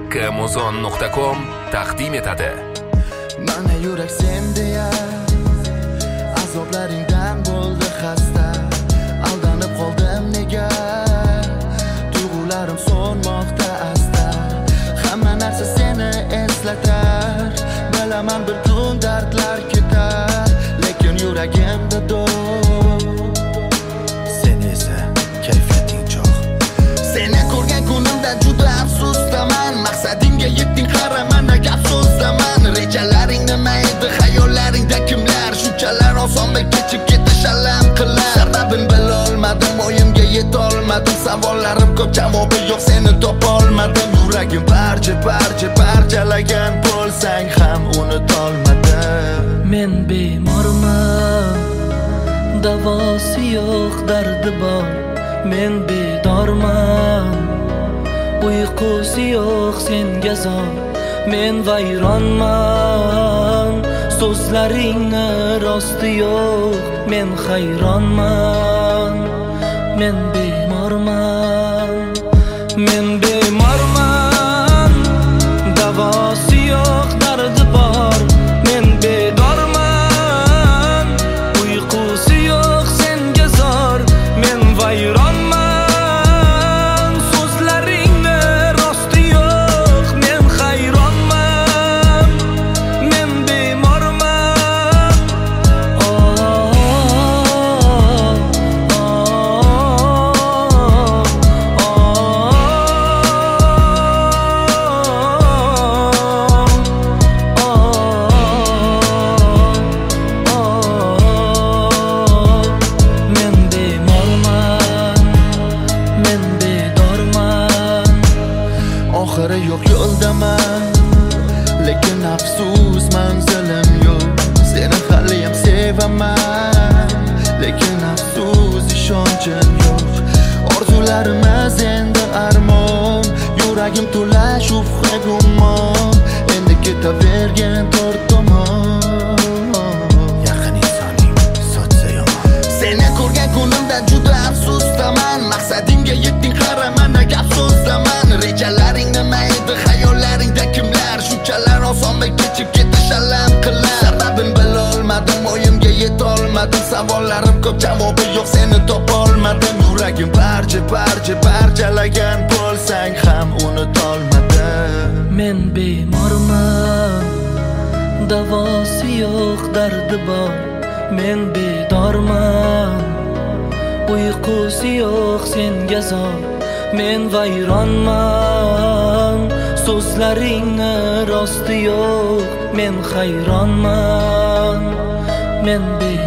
kmuzon.com taqdim etadi. Mana yurak sen deya azoblaringdan bo'ldi xasta. Aldanib qoldim nega? Tuyg'ularim so'nmoqda asta. Hamma narsa seni eslatar. Bilaman bir kun dardlar ketar, lekin yuragimda do'q. Sen esa kayfiyating cho'q. Seni ko'rgan kunimda juda afsusdaman. Maqsadingga yetding, qara mana gap so'zdaman. Rejalaring nima edi, xayollaringda kimlar? Shunchalar osonmi kechib ketish alam qilar. Sababin bilolmadim, o'yimga yetolmadim. Savollarim ko'p, javobi yo'q, seni topolmadim. Yuragim parchalagan bo'lsang ham unutolmadim. Men bemorman, davosi yo'q, dardi bor. Men bedorman, uyqusi yo'q, senga zor. Men vayronman, so'zlaringni rosti yo'q. Men hayronman, men bemorman. Men bemorman, davosi yo'q, dardi bor. Men bedorman, uyqusi yo'q, senga zor. Men vayronman, so'zlaringni rosti yo'q. Men hayronman, men bemorman. Oxiri yo'q yo'ldaman, lekin afsus manzilim yo'q. Seni haliyam sevaman, lekin afsus ishonchim yo'q. Orzularimiz endi armon, yuragim to'la shubha gumon. Endi ketavergan to'rt tomon. Yaqin insoning sochsa yomon. Seni ko'rgan kunimda juda afsusdaman. Maqsadingga yetding, qara mana gap so'zdaman. Rejalaring nima edi, xayollaringda kimlar? Shunchalar osonmi kechib ketish alam qilar. Sababin bilolmadim, o'yimga yetolmadim. Savollarim ko'p, javobi yo'q, seni topolmadim. Yuragim parchalagan bo'lsang ham unutolmadim. Men bemorman, davosi yo'q, dardi bor. Men bedorman, uyqusi yo'q, senga zor. Men vayronman, so'zlaringni rosti yo'q. Men hayronman, men